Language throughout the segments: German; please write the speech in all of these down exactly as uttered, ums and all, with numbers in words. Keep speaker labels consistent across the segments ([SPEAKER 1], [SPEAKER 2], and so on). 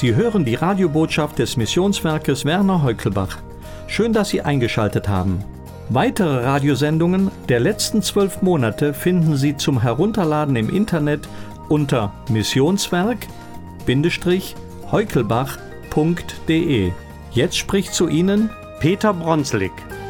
[SPEAKER 1] Sie hören die Radiobotschaft des Missionswerkes Werner Heukelbach. Schön, dass Sie eingeschaltet haben. Weitere Radiosendungen der letzten zwölf Monate finden Sie zum Herunterladen im Internet unter missionswerk-heukelbach punkt de. Jetzt spricht zu Ihnen Peter Bronslik.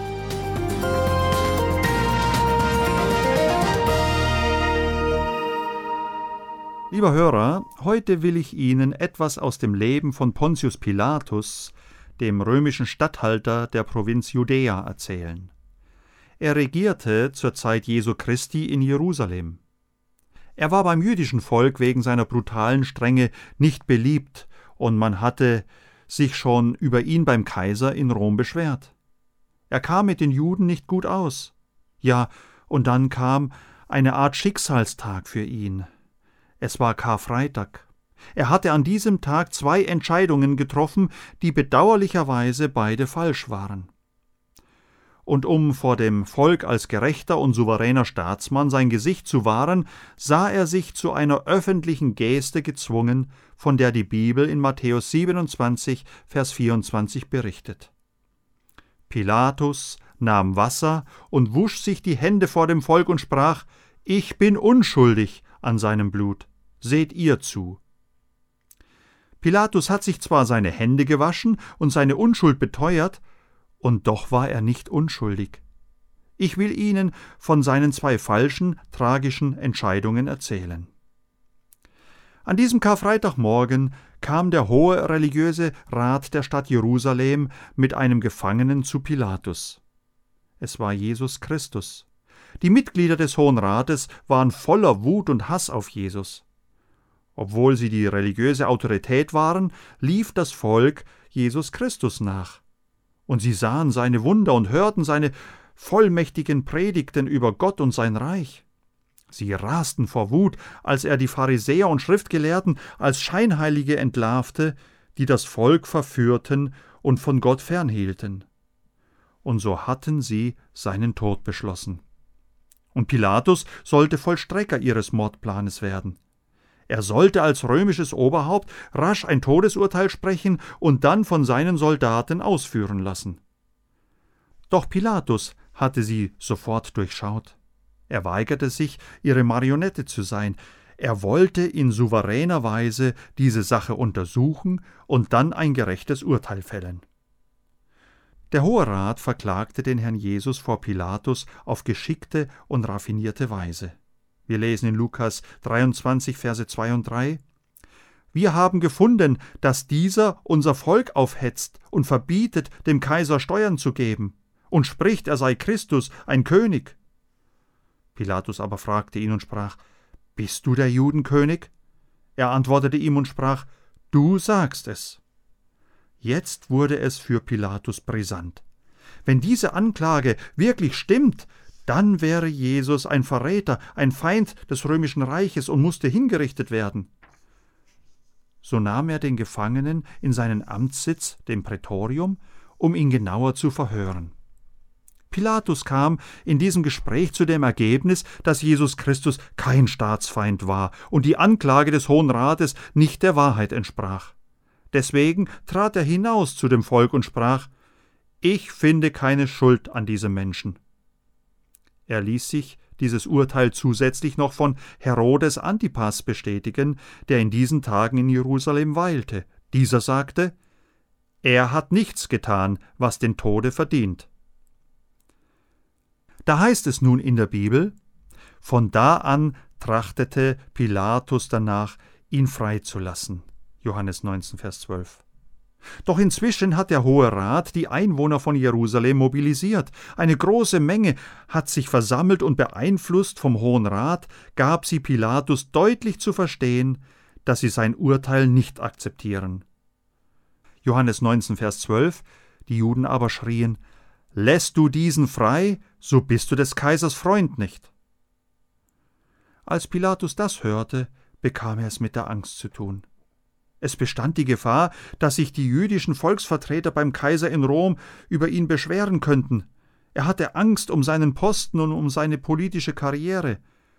[SPEAKER 2] Lieber Hörer, heute will ich Ihnen etwas aus dem Leben von Pontius Pilatus, dem römischen Statthalter der Provinz Judäa, erzählen. Er regierte zur Zeit Jesu Christi in Jerusalem. Er war beim jüdischen Volk wegen seiner brutalen Strenge nicht beliebt und man hatte sich schon über ihn beim Kaiser in Rom beschwert. Er kam mit den Juden nicht gut aus. Ja, und dann kam eine Art Schicksalstag für ihn. Es war Karfreitag. Er hatte an diesem Tag zwei Entscheidungen getroffen, die bedauerlicherweise beide falsch waren. Und um vor dem Volk als gerechter und souveräner Staatsmann sein Gesicht zu wahren, sah er sich zu einer öffentlichen Geste gezwungen, von der die Bibel in Matthäus siebenundzwanzig, Vers vierundzwanzig berichtet. Pilatus nahm Wasser und wusch sich die Hände vor dem Volk und sprach: »Ich bin unschuldig an seinem Blut. Seht ihr zu.« Pilatus hat sich zwar seine Hände gewaschen und seine Unschuld beteuert, und doch war er nicht unschuldig. Ich will Ihnen von seinen zwei falschen, tragischen Entscheidungen erzählen. An diesem Karfreitagmorgen kam der hohe religiöse Rat der Stadt Jerusalem mit einem Gefangenen zu Pilatus. Es war Jesus Christus. Die Mitglieder des Hohen Rates waren voller Wut und Hass auf Jesus. Obwohl sie die religiöse Autorität waren, lief das Volk Jesus Christus nach. Und sie sahen seine Wunder und hörten seine vollmächtigen Predigten über Gott und sein Reich. Sie rasten vor Wut, als er die Pharisäer und Schriftgelehrten als Scheinheilige entlarvte, die das Volk verführten und von Gott fernhielten. Und so hatten sie seinen Tod beschlossen. Und Pilatus sollte Vollstrecker ihres Mordplanes werden. Er sollte als römisches Oberhaupt rasch ein Todesurteil sprechen und dann von seinen Soldaten ausführen lassen. Doch Pilatus hatte sie sofort durchschaut. Er weigerte sich, ihre Marionette zu sein. Er wollte in souveräner Weise diese Sache untersuchen und dann ein gerechtes Urteil fällen. Der Hohe Rat verklagte den Herrn Jesus vor Pilatus auf geschickte und raffinierte Weise. Wir lesen in Lukas dreiundzwanzig, Verse zwei und drei: Wir haben gefunden, dass dieser unser Volk aufhetzt und verbietet, dem Kaiser Steuern zu geben, und spricht, er sei Christus, ein König. Pilatus aber fragte ihn und sprach: Bist du der Judenkönig? Er antwortete ihm und sprach: Du sagst es. Jetzt wurde es für Pilatus brisant. Wenn diese Anklage wirklich stimmt, dann wäre Jesus ein Verräter, ein Feind des römischen Reiches und musste hingerichtet werden. So nahm er den Gefangenen in seinen Amtssitz, dem Prätorium, um ihn genauer zu verhören. Pilatus kam in diesem Gespräch zu dem Ergebnis, dass Jesus Christus kein Staatsfeind war und die Anklage des Hohen Rates nicht der Wahrheit entsprach. Deswegen trat er hinaus zu dem Volk und sprach: Ich finde keine Schuld an diesem Menschen. Er ließ sich dieses Urteil zusätzlich noch von Herodes Antipas bestätigen, der in diesen Tagen in Jerusalem weilte. Dieser sagte: Er hat nichts getan, was den Tode verdient. Da heißt es nun in der Bibel: Von da an trachtete Pilatus danach, ihn freizulassen. Johannes neunzehn, Vers zwölf. Doch inzwischen hat der Hohe Rat die Einwohner von Jerusalem mobilisiert. Eine große Menge hat sich versammelt und beeinflusst vom Hohen Rat gab sie Pilatus deutlich zu verstehen, dass sie sein Urteil nicht akzeptieren. Johannes neunzehn, Vers zwölf, die Juden aber schrien: Lässt du diesen frei, so bist du des Kaisers Freund nicht. Als Pilatus das hörte, bekam er es mit der Angst zu tun. Es bestand die Gefahr, dass sich die jüdischen Volksvertreter beim Kaiser in Rom über ihn beschweren könnten. Er hatte Angst um seinen Posten und um seine politische Karriere.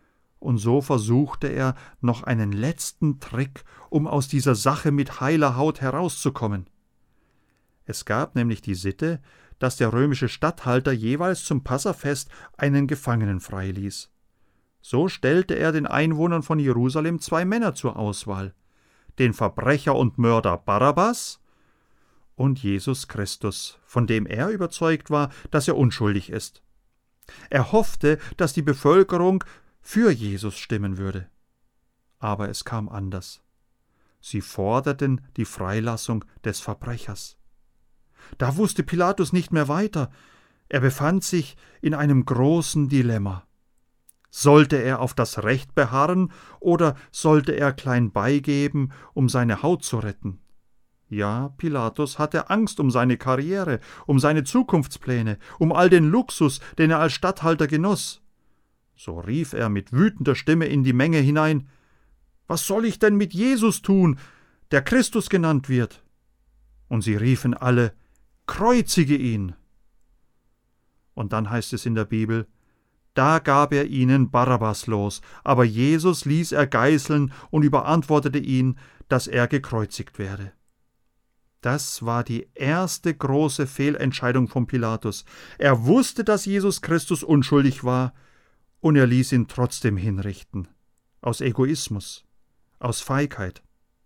[SPEAKER 2] und so versuchte er noch einen letzten Trick, um aus dieser Sache mit heiler Haut herauszukommen. Es gab nämlich die Sitte, dass der römische Statthalter jeweils zum Passafest einen Gefangenen freiließ. So stellte er den Einwohnern von Jerusalem zwei Männer zur Auswahl: den Verbrecher und Mörder Barabbas und Jesus Christus, von dem er überzeugt war, dass er unschuldig ist. Er hoffte, dass die Bevölkerung für Jesus stimmen würde. Aber es kam anders. Sie forderten die Freilassung des Verbrechers. Da wusste Pilatus nicht mehr weiter. Er befand sich in einem großen Dilemma. Sollte er auf das Recht beharren oder sollte er klein beigeben, um seine Haut zu retten? Ja, Pilatus hatte Angst um seine Karriere, um seine Zukunftspläne, um all den Luxus, den er als Statthalter genoss. So rief er mit wütender Stimme in die Menge hinein: »Was soll ich denn mit Jesus tun, der Christus genannt wird?« Und sie riefen alle: »Kreuzige ihn!« Und dann heißt es in der Bibel: Da gab er ihnen Barabbas los, aber Jesus ließ er geißeln und überantwortete ihn, dass er gekreuzigt werde. Das war die erste große Fehlentscheidung von Pilatus. Er wusste, dass Jesus Christus unschuldig war, und er ließ ihn trotzdem hinrichten. Aus Egoismus, aus Feigheit.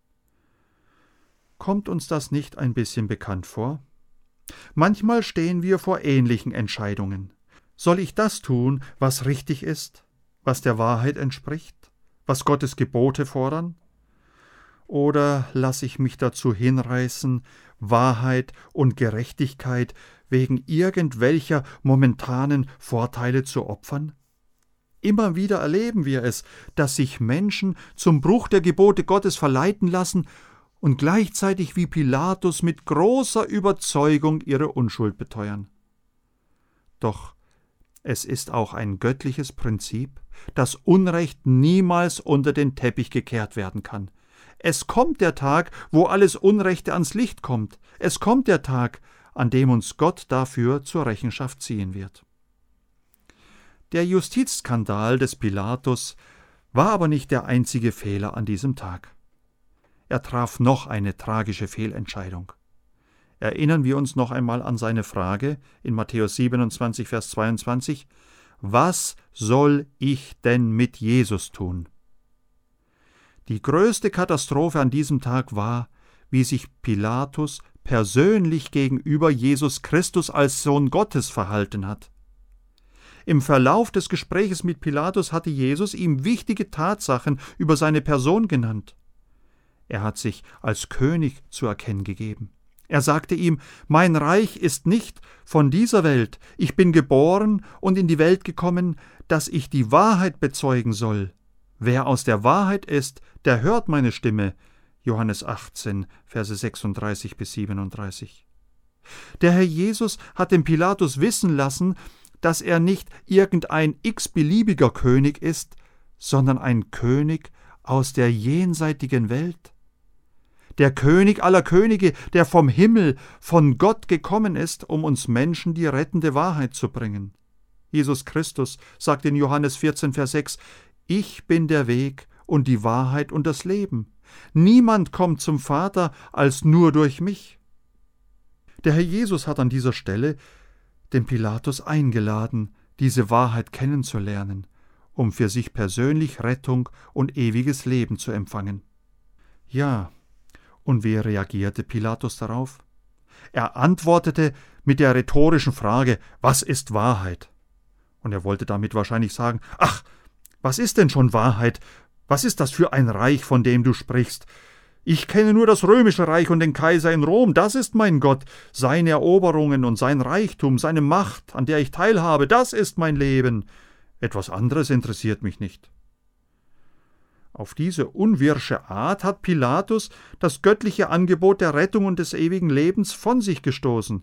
[SPEAKER 2] Kommt uns das nicht ein bisschen bekannt vor? Manchmal stehen wir vor ähnlichen Entscheidungen. Soll ich das tun, was richtig ist, was der Wahrheit entspricht, was Gottes Gebote fordern? Oder lasse ich mich dazu hinreißen, Wahrheit und Gerechtigkeit wegen irgendwelcher momentanen Vorteile zu opfern? Immer wieder erleben wir es, dass sich Menschen zum Bruch der Gebote Gottes verleiten lassen und gleichzeitig wie Pilatus mit großer Überzeugung ihre Unschuld beteuern. Doch es ist auch ein göttliches Prinzip, dass Unrecht niemals unter den Teppich gekehrt werden kann. Es kommt der Tag, wo alles Unrechte ans Licht kommt. Es kommt der Tag, an dem uns Gott dafür zur Rechenschaft ziehen wird. Der Justizskandal des Pilatus war aber nicht der einzige Fehler an diesem Tag. Er traf noch eine tragische Fehlentscheidung. Erinnern wir uns noch einmal an seine Frage in Matthäus siebenundzwanzig, Vers zweiundzwanzig: Was soll ich denn mit Jesus tun? Die größte Katastrophe an diesem Tag war, wie sich Pilatus persönlich gegenüber Jesus Christus als Sohn Gottes verhalten hat. Im Verlauf des Gespräches mit Pilatus hatte Jesus ihm wichtige Tatsachen über seine Person genannt. Er hat sich als König zu erkennen gegeben. Er sagte ihm: Mein Reich ist nicht von dieser Welt. Ich bin geboren und in die Welt gekommen, dass ich die Wahrheit bezeugen soll. Wer aus der Wahrheit ist, der hört meine Stimme. Johannes achtzehn, Verse sechsunddreißig bis siebenunddreißig. Der Herr Jesus hat dem Pilatus wissen lassen, dass er nicht irgendein x-beliebiger König ist, sondern ein König aus der jenseitigen Welt. Der König aller Könige, der vom Himmel, von Gott gekommen ist, um uns Menschen die rettende Wahrheit zu bringen. Jesus Christus sagt in Johannes vierzehn, Vers sechs: Ich bin der Weg und die Wahrheit und das Leben. Niemand kommt zum Vater als nur durch mich. Der Herr Jesus hat an dieser Stelle den Pilatus eingeladen, diese Wahrheit kennenzulernen, um für sich persönlich Rettung und ewiges Leben zu empfangen. Ja, und wie reagierte Pilatus darauf? Er antwortete mit der rhetorischen Frage: Was ist Wahrheit? Und er wollte damit wahrscheinlich sagen: Ach, was ist denn schon Wahrheit? Was ist das für ein Reich, von dem du sprichst? Ich kenne nur das römische Reich und den Kaiser in Rom, das ist mein Gott, seine Eroberungen und sein Reichtum, seine Macht, an der ich teilhabe, das ist mein Leben. Etwas anderes interessiert mich nicht. Auf diese unwirsche Art hat Pilatus das göttliche Angebot der Rettung und des ewigen Lebens von sich gestoßen.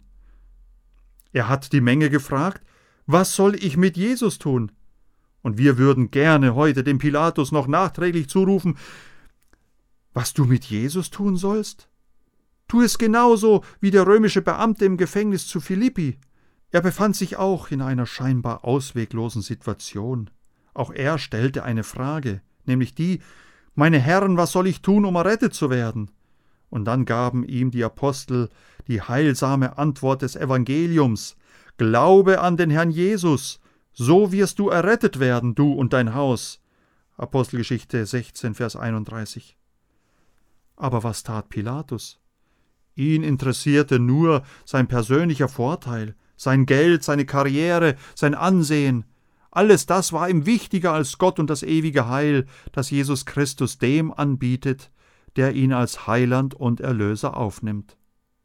[SPEAKER 2] Er hat die Menge gefragt: Was soll ich mit Jesus tun? Und wir würden gerne heute dem Pilatus noch nachträglich zurufen: Was du mit Jesus tun sollst? Tu es genauso wie der römische Beamte im Gefängnis zu Philippi. Er befand sich auch in einer scheinbar ausweglosen Situation. Auch er stellte eine Frage, nämlich die: »Meine Herren, was soll ich tun, um errettet zu werden?« Und dann gaben ihm die Apostel die heilsame Antwort des Evangeliums: »Glaube an den Herrn Jesus, so wirst du errettet werden, du und dein Haus.« Apostelgeschichte sechzehn, Vers einunddreißig. Aber was tat Pilatus? Ihn interessierte nur sein persönlicher Vorteil, sein Geld, seine Karriere, sein Ansehen. Alles das war ihm wichtiger als Gott und das ewige Heil, das Jesus Christus dem anbietet, der ihn als Heiland und Erlöser aufnimmt.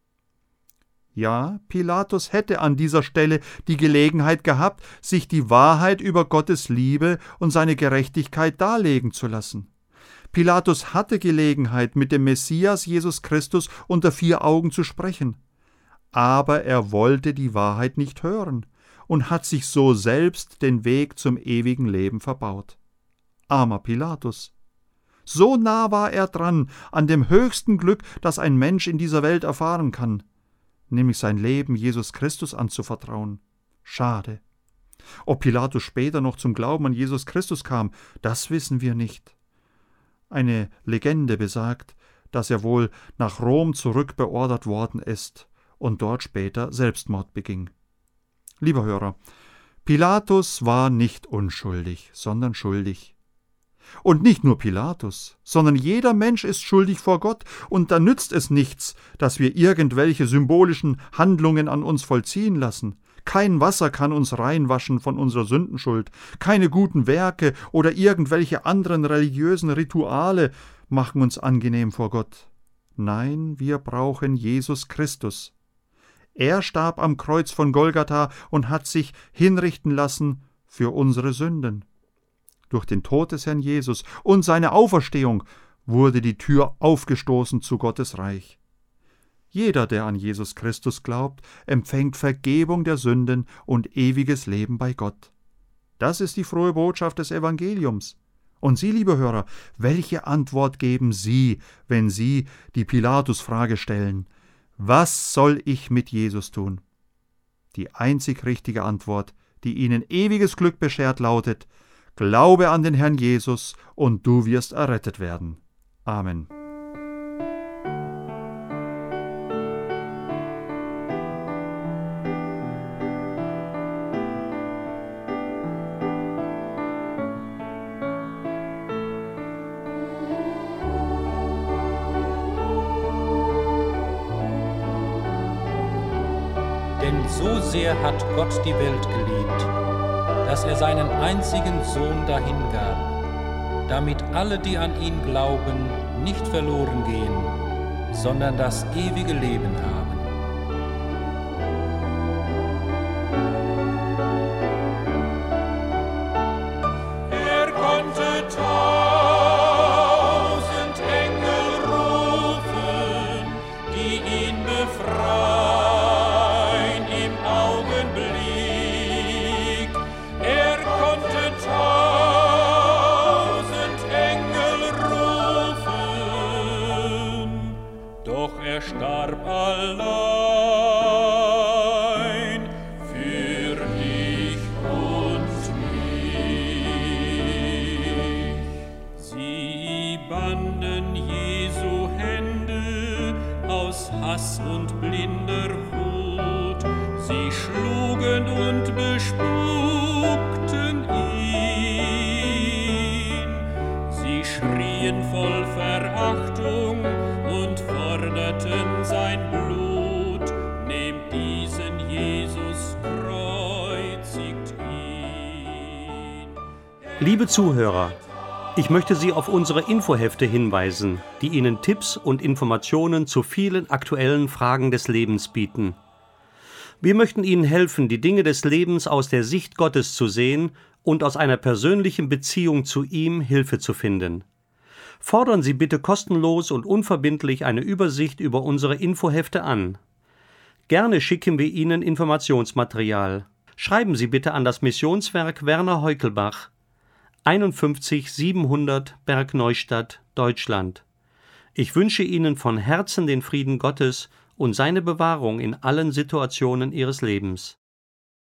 [SPEAKER 2] Ja, Pilatus hätte an dieser Stelle die Gelegenheit gehabt, sich die Wahrheit über Gottes Liebe und seine Gerechtigkeit darlegen zu lassen. Pilatus hatte Gelegenheit, mit dem Messias Jesus Christus unter vier Augen zu sprechen. Aber er wollte die Wahrheit nicht hören und hat sich so selbst den Weg zum ewigen Leben verbaut. Armer Pilatus! So nah war er dran an dem höchsten Glück, das ein Mensch in dieser Welt erfahren kann, nämlich sein Leben Jesus Christus anzuvertrauen. Schade. Ob Pilatus später noch zum Glauben an Jesus Christus kam, das wissen wir nicht. Eine Legende besagt, dass er wohl nach Rom zurückbeordert worden ist und dort später Selbstmord beging. Lieber Hörer, Pilatus war nicht unschuldig, sondern schuldig. Und nicht nur Pilatus, sondern jeder Mensch ist schuldig vor Gott, und da nützt es nichts, dass wir irgendwelche symbolischen Handlungen an uns vollziehen lassen. Kein Wasser kann uns reinwaschen von unserer Sündenschuld, keine guten Werke oder irgendwelche anderen religiösen Rituale machen uns angenehm vor Gott. Nein, wir brauchen Jesus Christus. Er starb am Kreuz von Golgatha und hat sich hinrichten lassen für unsere Sünden. Durch den Tod des Herrn Jesus und seine Auferstehung wurde die Tür aufgestoßen zu Gottes Reich. Jeder, der an Jesus Christus glaubt, empfängt Vergebung der Sünden und ewiges Leben bei Gott. Das ist die frohe Botschaft des Evangeliums. Und Sie, liebe Hörer, welche Antwort geben Sie, wenn Sie die Pilatus-Frage stellen: Was soll ich mit Jesus tun? Die einzig richtige Antwort, die Ihnen ewiges Glück beschert, lautet: Glaube an den Herrn Jesus, und du wirst errettet werden. Amen.
[SPEAKER 3] Denn so sehr hat Gott die Welt geliebt, dass er seinen einzigen Sohn dahingab, damit alle, die an ihn glauben, nicht verloren gehen, sondern das ewige Leben haben.
[SPEAKER 4] Er konnte tausend Engel rufen, die ihn befreien im Augenblick. Er konnte tausend Engel rufen, doch er starb allein für dich und mich. Sie banden Jesu Hände aus Hass und blinder Wut, sie schlugen und bespuckten ihn. Sie schrien voll Verachtung und forderten sein Blut. Nehmt diesen Jesus, kreuzigt ihn.
[SPEAKER 1] Liebe Zuhörer, ich möchte Sie auf unsere Infohefte hinweisen, die Ihnen Tipps und Informationen zu vielen aktuellen Fragen des Lebens bieten. Wir möchten Ihnen helfen, die Dinge des Lebens aus der Sicht Gottes zu sehen und aus einer persönlichen Beziehung zu ihm Hilfe zu finden. Fordern Sie bitte kostenlos und unverbindlich eine Übersicht über unsere Infohefte an. Gerne schicken wir Ihnen Informationsmaterial. Schreiben Sie bitte an das Missionswerk Werner Heukelbach, einundfünfzig siebenhundert Bergneustadt, Deutschland. Ich wünsche Ihnen von Herzen den Frieden Gottes und seine Bewahrung in allen Situationen Ihres Lebens.